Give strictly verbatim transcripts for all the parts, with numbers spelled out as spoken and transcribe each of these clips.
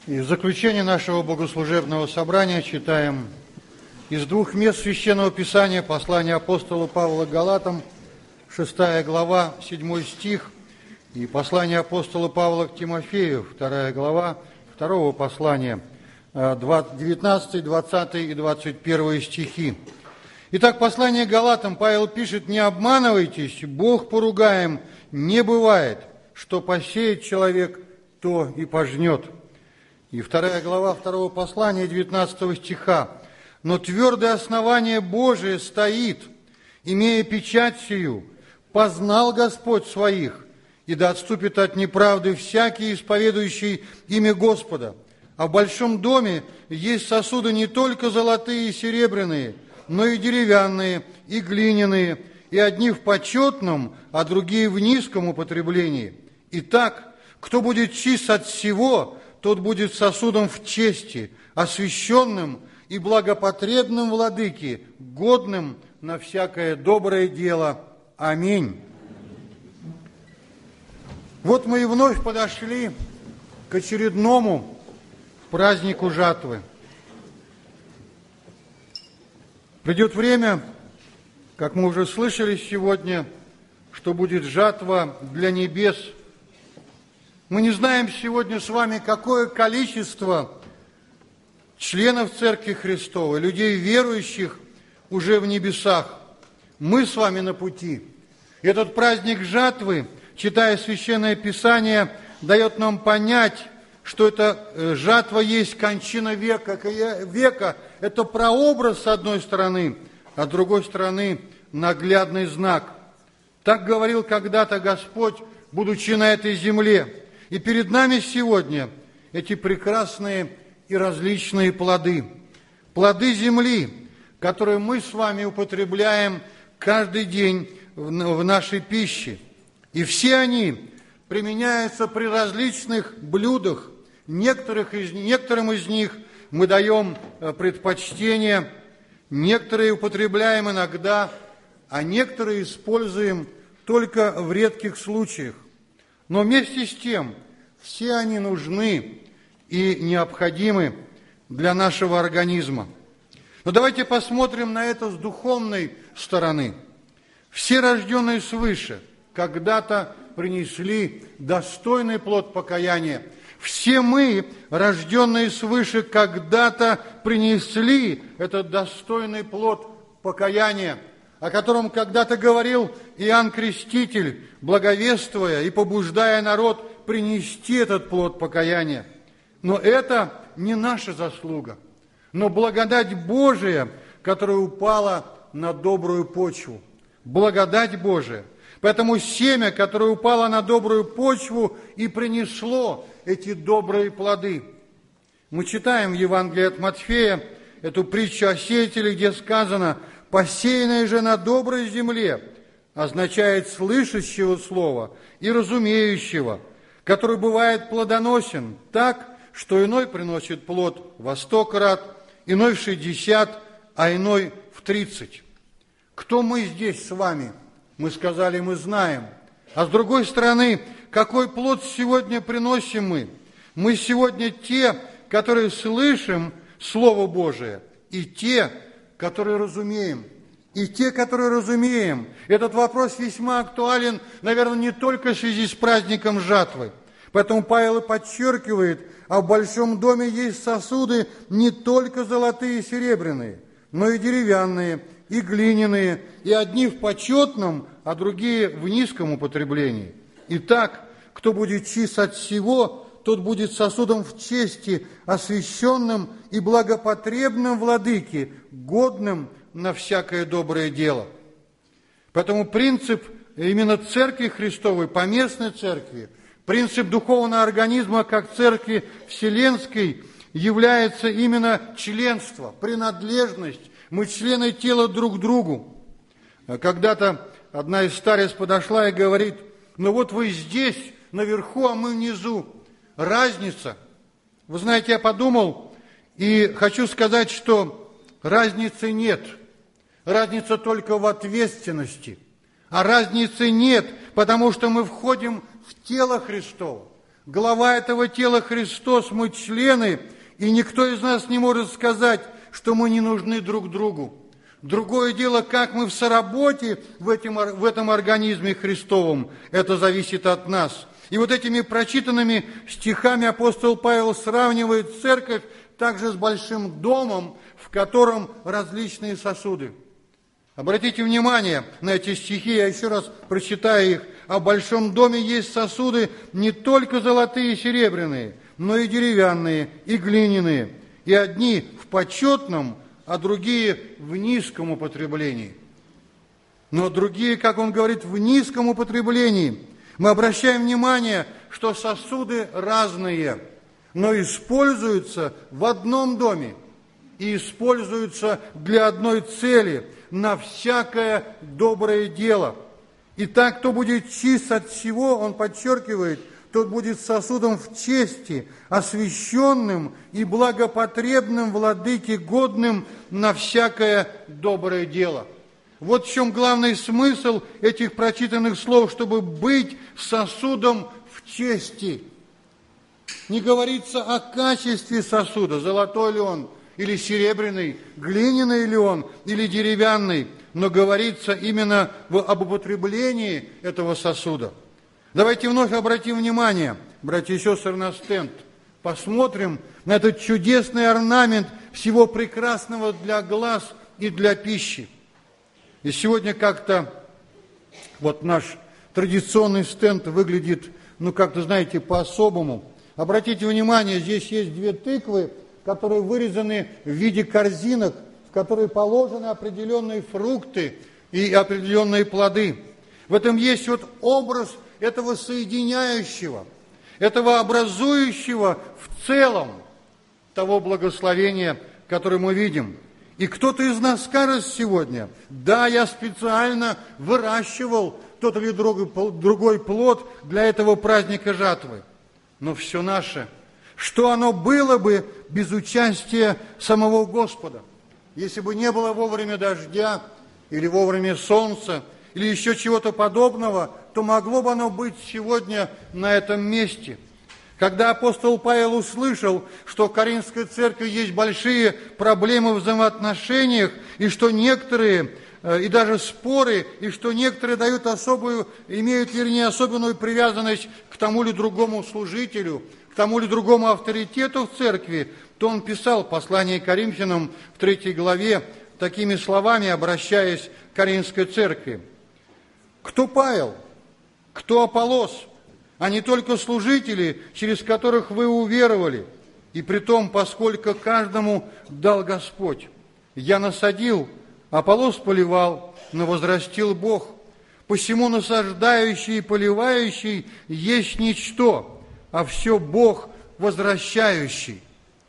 И в заключение нашего богослужебного собрания читаем из двух мест Священного Писания послание апостола Павла к Галатам, шестая глава, седьмой стих, и послание апостола Павла к Тимофею, вторая глава, второго послания, девятнадцатый, двадцатый и двадцать первый стихи. Итак, послание к Галатам Павел пишет: «Не обманывайтесь, Бог поругаем не бывает, что посеет человек, то и пожнет». И вторая глава второго послания, девятнадцатого стиха. «Но твердое основание Божие стоит, имея печать сию, познал Господь своих, и да отступит от неправды всякий, исповедующий имя Господа. А в большом доме есть сосуды не только золотые и серебряные, но и деревянные, и глиняные, и одни в почетном, а другие в низком употреблении. Итак, кто будет чист от всего, тот будет сосудом в чести, освященным и благопотребным владыке, годным на всякое доброе дело. Аминь». Вот мы и вновь подошли к очередному празднику жатвы. Придет время, как мы уже слышали сегодня, что будет жатва для небес. Мы не знаем сегодня с вами, какое количество членов Церкви Христовой, людей верующих уже в небесах. Мы с вами на пути. Этот праздник жатвы, читая Священное Писание, дает нам понять, что эта жатва есть кончина века. Века – это прообраз с одной стороны, а с другой стороны наглядный знак. Так говорил когда-то Господь, будучи на этой земле. И перед нами сегодня эти прекрасные и различные плоды. Плоды земли, которые мы с вами употребляем каждый день в нашей пище. И все они применяются при различных блюдах. Некоторых из, некоторым из них мы даем предпочтение, некоторые употребляем иногда, а некоторые используем только в редких случаях. Но вместе с тем, все они нужны и необходимы для нашего организма. Но давайте посмотрим на это с духовной стороны. Все рожденные свыше когда-то принесли достойный плод покаяния. Все мы, рожденные свыше, когда-то принесли этот достойный плод покаяния, о котором когда-то говорил Иоанн Креститель, благовествуя и побуждая народ принести этот плод покаяния. Но это не наша заслуга, но благодать Божия, которая упала на добрую почву. Благодать Божия. Поэтому семя, которое упало на добрую почву, и принесло эти добрые плоды. Мы читаем в Евангелии от Матфея эту притчу о сеятеле, где сказано: «Посеянное же на доброй земле» означает слышащего слова и разумеющего, который бывает плодоносен так, что иной приносит плод во сто крат, иной в шестьдесят, а иной в тридцать. Кто мы здесь с вами? Мы сказали, мы знаем. А с другой стороны, какой плод сегодня приносим мы? Мы сегодня те, которые слышим Слово Божие, и те, которые разумеем. И те, которые разумеем. Этот вопрос весьма актуален, наверное, не только в связи с праздником жатвы. Поэтому Павел и подчеркивает: а в большом доме есть сосуды не только золотые и серебряные, но и деревянные, и глиняные, и одни в почетном, а другие в низком употреблении. Итак, кто будет чист от всего, тот будет сосудом в чести, освященным и благопотребным владыке, годным на всякое доброе дело. Поэтому принцип именно Церкви Христовой, поместной Церкви, принцип духовного организма как Церкви Вселенской является именно членство, принадлежность. Мы члены тела друг к другу. Когда-то одна из старец подошла и говорит: ну вот вы здесь, наверху, а мы внизу. Разница. Вы знаете, я подумал и хочу сказать, что разницы нет. Разница только в ответственности. А разницы нет, потому что мы входим в тело Христово. Глава этого тела Христос, мы члены, и никто из нас не может сказать, что мы не нужны друг другу. Другое дело, как мы в соработе в, этим, в этом организме Христовом, это зависит от нас. И вот этими прочитанными стихами апостол Павел сравнивает церковь также с большим домом, в котором различные сосуды. Обратите внимание на эти стихи, я еще раз прочитаю их. А в большом доме есть сосуды не только золотые и серебряные, но и деревянные, и глиняные. И одни в почетном, а другие в низком употреблении. Но другие, как он говорит, в низком употреблении. Мы обращаем внимание, что сосуды разные, но используются в одном доме и используются для одной цели – на всякое доброе дело. Итак, кто будет чист от всего, он подчеркивает, тот будет сосудом в чести, освященным и благопотребным владыке, годным на всякое доброе дело. Вот в чем главный смысл этих прочитанных слов, чтобы быть сосудом в чести. Не говорится о качестве сосуда, золотой ли он, или серебряный, глиняный ли он, или деревянный, но говорится именно в, об употреблении этого сосуда. Давайте вновь обратим внимание, братья и сестры, на стенд. Посмотрим на этот чудесный орнамент всего прекрасного для глаз и для пищи. И сегодня как-то вот наш традиционный стенд выглядит, ну как-то, знаете, по-особому. Обратите внимание, здесь есть две тыквы, которые вырезаны в виде корзинок, в которые положены определенные фрукты и определенные плоды. В этом есть вот образ этого соединяющего, этого образующего в целом того благословения, которое мы видим. И кто-то из нас скажет сегодня: да, я специально выращивал тот или другой плод для этого праздника жатвы. Но все наше, что оно было бы без участия самого Господа, если бы не было вовремя дождя или вовремя солнца, или еще чего-то подобного, то могло бы оно быть сегодня на этом месте. Когда апостол Павел услышал, что в Коринфской церкви есть большие проблемы в взаимоотношениях, и что некоторые, и даже споры, и что некоторые дают особую, имеют, вернее, особенную привязанность к тому или другому служителю, к тому или другому авторитету в церкви, то он писал послание к Коринфянам в третьей главе такими словами, обращаясь к Коринфской церкви. «Кто Павел? Кто Аполлос? А не только служители, через которых вы уверовали, и притом, поскольку каждому дал Господь. Я насадил, Аполлос поливал, но возрастил Бог. Посему насаждающий и поливающий есть ничто, а все Бог возвращающий.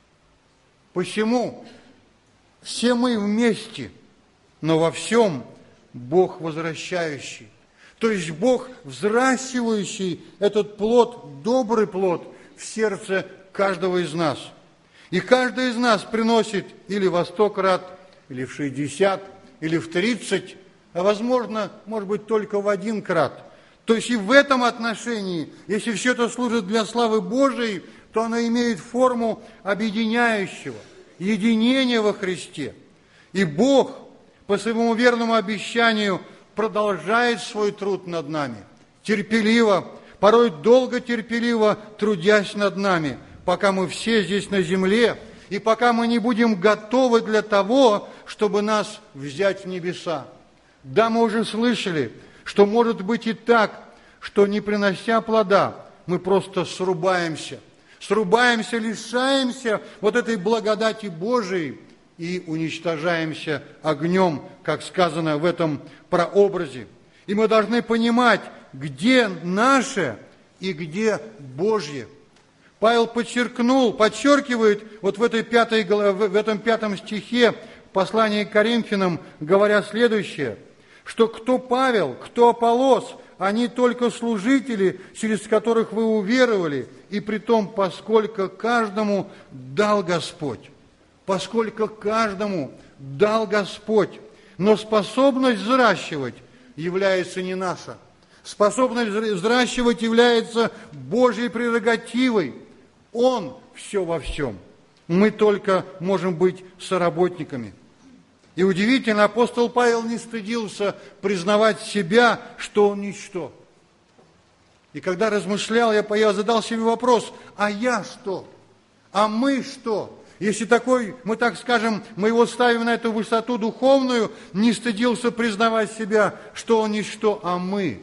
Посему все мы вместе, но во всем Бог возвращающий». То есть Бог, взращивающий этот плод, добрый плод в сердце каждого из нас. И каждый из нас приносит или во сто крат, или в шестьдесят, или в тридцать, а возможно, может быть, только в один крат. То есть и в этом отношении, если все это служит для славы Божией, то оно имеет форму объединяющего, единения во Христе. И Бог, по своему верному обещанию, продолжает свой труд над нами, терпеливо, порой долго терпеливо трудясь над нами, пока мы все здесь на земле, и пока мы не будем готовы для того, чтобы нас взять в небеса. Да, мы уже слышали, что может быть и так, что не принося плода, мы просто срубаемся, срубаемся, лишаемся вот этой благодати Божией, и уничтожаемся огнем, как сказано в этом прообразе. И мы должны понимать, где наше и где Божье. Павел подчеркнул, подчеркивает вот в, этой пятой, в этом пятом стихе послания к Коринфянам, говоря следующее, что кто Павел, кто Аполлос, они только служители, через которых вы уверовали, и притом, поскольку каждому дал Господь. Поскольку каждому дал Господь, но способность взращивать является не наша. Способность взращивать является Божьей прерогативой. Он все во всем. Мы только можем быть соработниками. И удивительно, апостол Павел не стыдился признавать себя, что он ничто. И когда размышлял, я, я задал себе вопрос, а я что? А мы что? Если такой, мы так скажем, мы его ставим на эту высоту духовную, не стыдился признавать себя, что он ничто, а мы.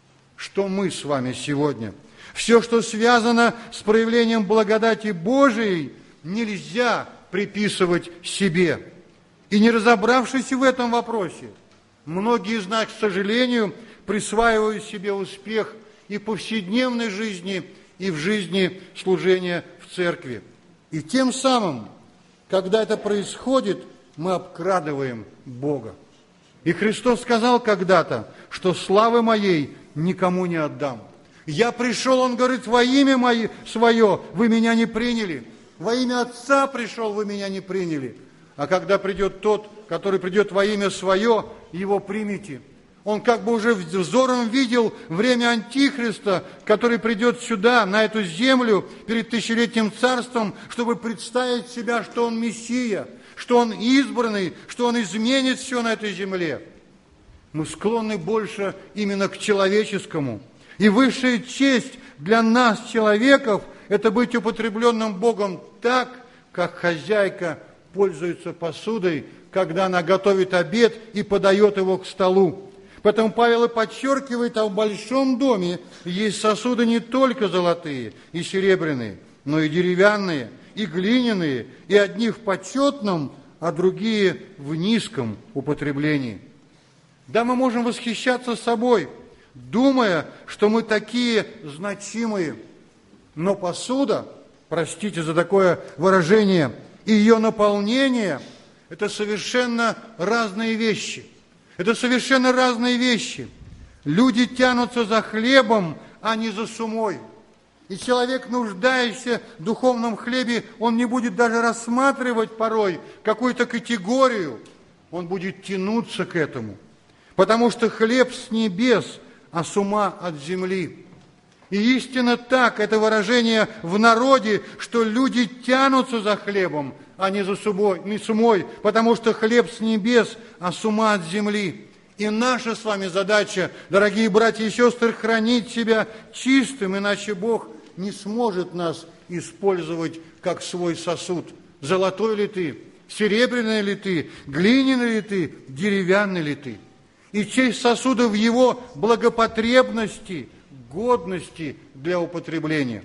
Что мы с вами сегодня? Все, что связано с проявлением благодати Божией, нельзя приписывать себе. И не разобравшись в этом вопросе, многие из нас, к сожалению, присваивают себе успех и в повседневной жизни, и в жизни служения в церкви. И тем самым, когда это происходит, мы обкрадываем Бога. И Христос сказал когда-то, что славы моей никому не отдам. Я пришел, Он говорит, во имя мое, свое вы меня не приняли. Во имя Отца пришел, вы меня не приняли. А когда придет тот, который придет во имя свое, его примите. Он как бы уже взором видел время Антихриста, который придет сюда, на эту землю, перед тысячелетним царством, чтобы представить себя, что он Мессия, что он избранный, что он изменит все на этой земле. Мы склонны больше именно к человеческому. И высшая честь для нас, человеков, это быть употребленным Богом так, как хозяйка пользуется посудой, когда она готовит обед и подает его к столу. Поэтому Павел и подчеркивает, а в большом доме есть сосуды не только золотые и серебряные, но и деревянные, и глиняные, и одни в почетном, а другие в низком употреблении. Да, мы можем восхищаться собой, думая, что мы такие значимые, но посуда, простите за такое выражение, и ее наполнение – это совершенно разные вещи. Это совершенно разные вещи. Люди тянутся за хлебом, а не за сумой. И человек, нуждающийся в духовном хлебе, он не будет даже рассматривать порой какую-то категорию. Он будет тянуться к этому. Потому что хлеб с небес, а сума от земли. И истинно так, это выражение в народе, что люди тянутся за хлебом, а не за сумой, не сумой, потому что хлеб с небес, а сума от земли. И наша с вами задача, дорогие братья и сестры, хранить себя чистым, иначе Бог не сможет нас использовать как свой сосуд. Золотой ли ты, серебряный ли ты, глиняный ли ты, деревянный ли ты. И честь сосуда в его благопотребности, годности для употребления.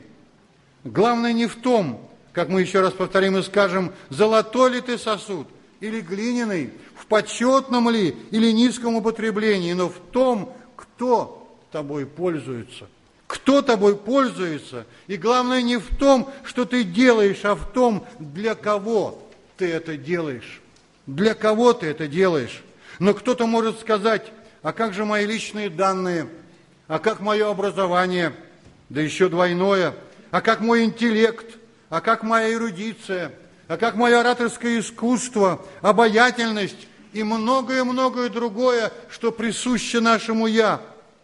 Главное не в том, как мы еще раз повторим и скажем, золотой ли ты сосуд или глиняный, в почетном ли или низком употреблении, но в том, кто тобой пользуется. Кто тобой пользуется. И главное не в том, что ты делаешь, а в том, для кого ты это делаешь. Для кого ты это делаешь. Но кто-то может сказать, а как же мои личные данные, а как мое образование, да еще двойное, а как мой интеллект, а как моя эрудиция, а как мое ораторское искусство, обаятельность и многое-многое другое, что присуще нашему «я».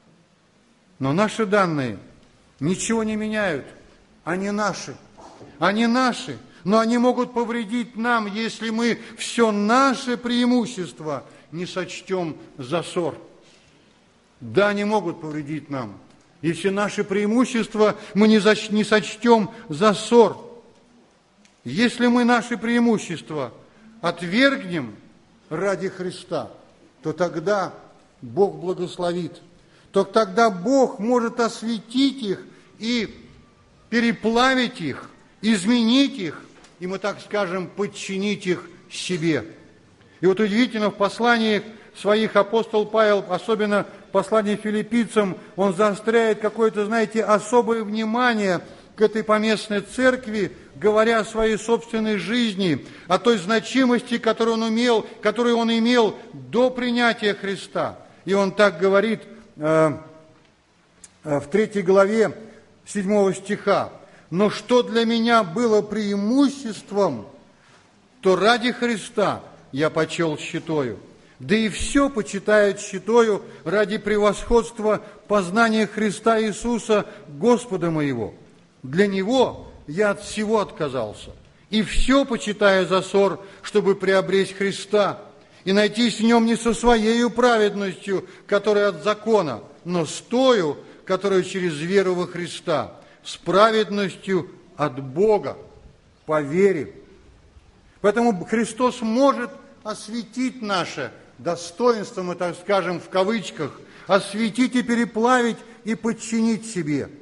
Но наши данные ничего не меняют, они наши, они наши, но они могут повредить нам, если мы все наше преимущество не сочтем за ссор. Да, они могут повредить нам, если наши преимущества мы не, зач, не сочтем за ссор. Если мы наши преимущества отвергнем ради Христа, то тогда Бог благословит. То тогда Бог может осветить их и переплавить их, изменить их, и мы так скажем, подчинить их себе. И вот удивительно, в посланиях своих апостол Павел, особенно в послании филиппийцам, он заостряет какое-то, знаете, особое внимание к этой поместной церкви, говоря о своей собственной жизни, о той значимости, которую он имел, которую он имел до принятия Христа. И он так говорит э, э, в третьей главе седьмого стиха. «Но что для меня было преимуществом, то ради Христа я почел считаю. да и все почитают щитою ради превосходства познания Христа Иисуса, Господа моего. Для Него я от всего отказался, и все почитаю за ссор, чтобы приобресть Христа, и найтись в Нем не со своею праведностью, которая от закона, но с тою, которая через веру во Христа, с праведностью от Бога, по вере. Поэтому Христос может осветить наше достоинство, мы так скажем в кавычках, осветить и переплавить и подчинить себе.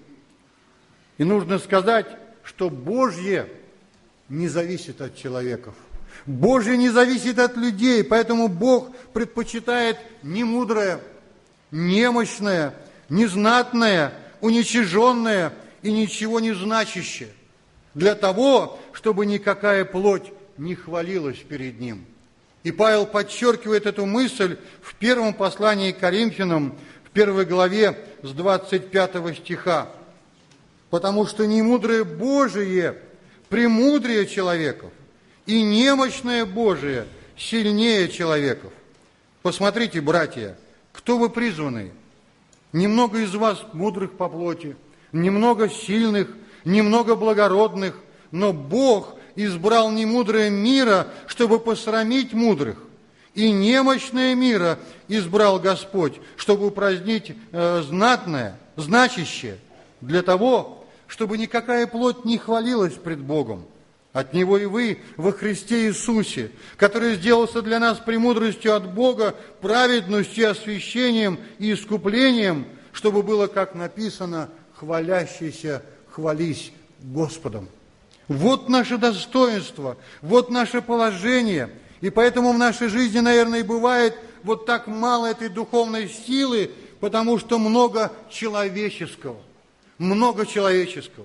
И нужно сказать, что Божье не зависит от человеков. Божье не зависит от людей, поэтому Бог предпочитает немудрое, немощное, незнатное, уничиженное и ничего не значащее, для того, чтобы никакая плоть не хвалилась перед Ним. И Павел подчеркивает эту мысль в первом послании к Коринфянам, в первой главе с двадцать пятого стиха. Потому что немудрое Божие премудрее человеков, и немощное Божие сильнее человеков. Посмотрите, братья, кто вы призваны? Немного из вас мудрых по плоти, немного сильных, немного благородных, но Бог избрал немудрое мира, чтобы посрамить мудрых, и немощное мира избрал Господь, чтобы упразднить э, знатное, значащее, для того, чтобы никакая плоть не хвалилась пред Богом. От Него и вы во Христе Иисусе, который сделался для нас премудростью от Бога, праведностью, освящением и искуплением, чтобы было, как написано, хвалящийся хвались Господом. Вот наше достоинство, вот наше положение. И поэтому в нашей жизни, наверное, и бывает вот так мало этой духовной силы, потому что много человеческого. Много человеческого.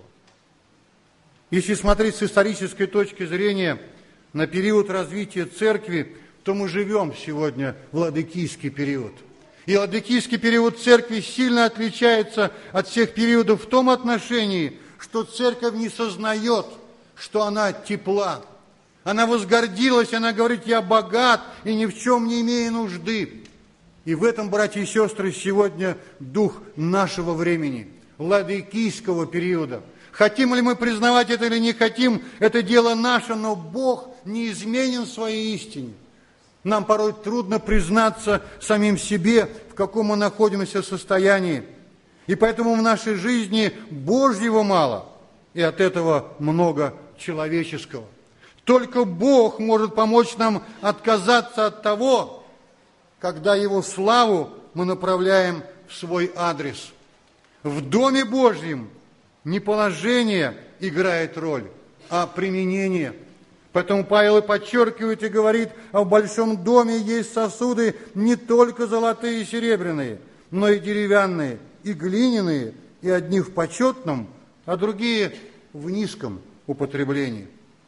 Если смотреть с исторической точки зрения на период развития церкви, то мы живем сегодня в ладыкийский период. И ладыкийский период церкви сильно отличается от всех периодов в том отношении, что церковь не сознает, что она тепла. Она возгордилась, она говорит: я богат и ни в чем не имею нужды. И в этом, братья и сестры, сегодня дух нашего времени, ладыкийского периода. Хотим ли мы признавать это или не хотим, это дело наше, но Бог неизменен в своей истине. Нам порой трудно признаться самим себе, в каком мы находимся состоянии. И поэтому в нашей жизни Божьего мало, и от этого много человеческого. Только Бог может помочь нам отказаться от того, когда Его славу мы направляем в свой адрес. В Доме Божьем не положение играет роль, а применение. Поэтому Павел и подчеркивает и говорит: а в большом доме есть сосуды не только золотые и серебряные, но и деревянные, и глиняные, и одни в почетном, а другие в низком употреблении.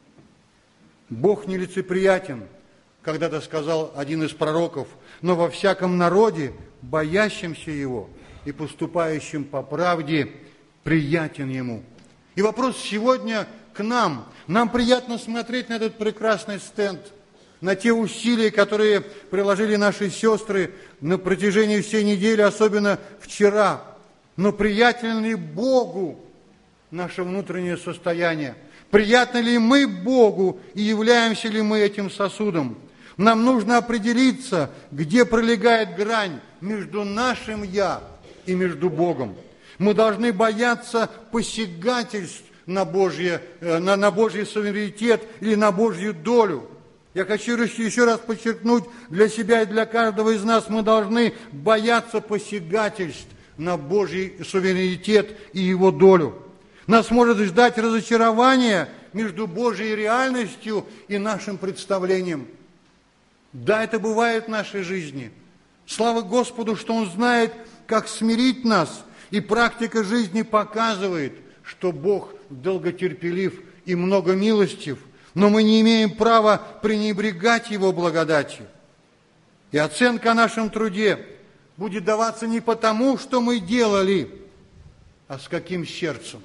Бог нелицеприятен, когда-то сказал один из пророков, но во всяком народе, боящемся Его и поступающим по правде, приятен Ему. И вопрос сегодня к нам. Нам приятно смотреть на этот прекрасный стенд, на те усилия, которые приложили наши сестры на протяжении всей недели, особенно вчера. Но приятно ли Богу наше внутреннее состояние? Приятны ли мы Богу и являемся ли мы этим сосудом? Нам нужно определиться, где пролегает грань между нашим «я» и между Богом. Мы должны бояться посягательств на, Божье, на, на Божий суверенитет или на Божью долю. Я хочу еще раз подчеркнуть для себя и для каждого из нас, мы должны бояться посягательств на Божий суверенитет и Его долю. Нас может ждать разочарование между Божьей реальностью и нашим представлением. Да, это бывает в нашей жизни. Слава Господу, что Он знает, как смирить нас. И практика жизни показывает, что Бог долготерпелив и многомилостив, но мы не имеем права пренебрегать Его благодатью. И оценка о нашем труде будет даваться не потому, что мы делали, а с каким сердцем.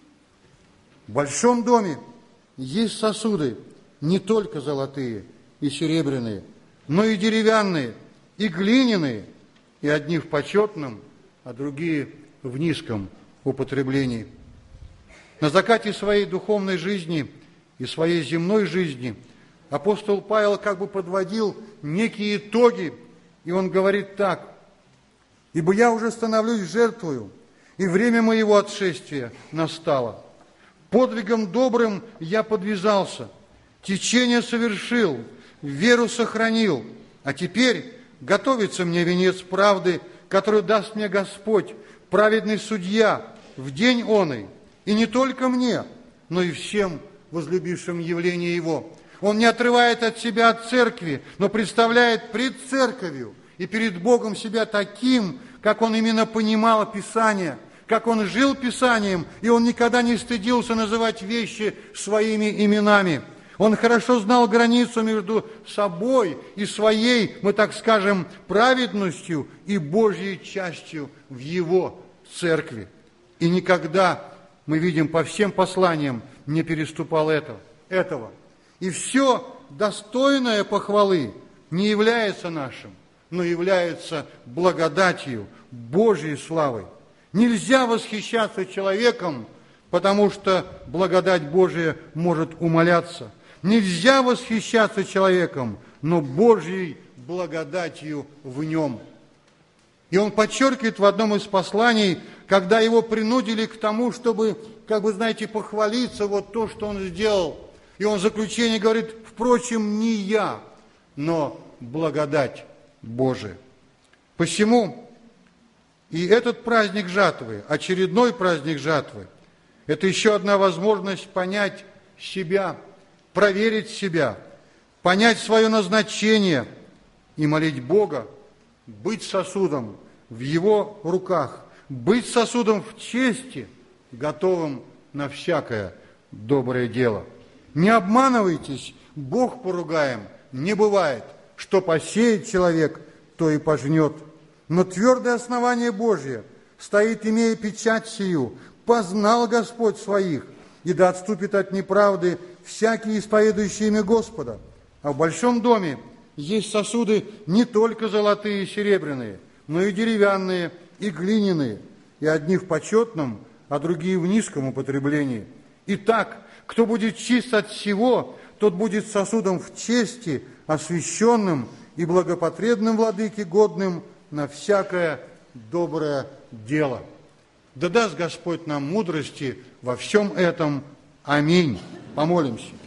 В большом доме есть сосуды, не только золотые и серебряные, но и деревянные, и глиняные, и одни в почетном, а другие в низком употреблении. На закате своей духовной жизни и своей земной жизни апостол Павел как бы подводил некие итоги, и он говорит так: «Ибо я уже становлюсь жертвою, и время моего отшествия настало. Подвигом добрым я подвязался, течение совершил, веру сохранил, а теперь готовится мне венец правды, который даст мне Господь, праведный судья, в день оный, и не только мне, но и всем возлюбившим явление Его». Он не отрывает от себя от церкви, но представляет пред церковью и перед Богом себя таким, как он именно понимал Писание, как он жил Писанием, и он никогда не стыдился называть вещи своими именами. Он хорошо знал границу между собой и своей, мы так скажем, праведностью и Божьей частью в его церкви. И никогда, мы видим по всем посланиям, не переступал этого. этого. И все достойное похвалы не является нашим, но является благодатью, Божьей славой. Нельзя восхищаться человеком, потому что благодать Божия может умаляться. Нельзя восхищаться человеком, но Божьей благодатью в нем. И он подчеркивает в одном из посланий, когда его принудили к тому, чтобы, как бы, знаете, похвалиться, вот то, что он сделал. И он в заключении говорит: впрочем, не я, но благодать Божия. Посему и этот праздник жатвы, очередной праздник жатвы, это еще одна возможность понять себя, проверить себя, понять свое назначение и молить Бога, быть сосудом в Его руках, быть сосудом в чести, готовым на всякое доброе дело. Не обманывайтесь, Бог поругаем не бывает. Что посеет человек, то и пожнет. Но твердое основание Божье стоит, имея печать сию: познал Господь своих, и да отступит от неправды всякие исповедующие имя Господа. А в большом доме есть сосуды не только золотые и серебряные, но и деревянные, и глиняные, и одни в почетном, а другие в низком употреблении. Итак, кто будет чист от всего, тот будет сосудом в чести, освященным и благопотребным владыке, годным на всякое доброе дело. Да даст Господь нам мудрости во всем этом. Аминь. Помолимся.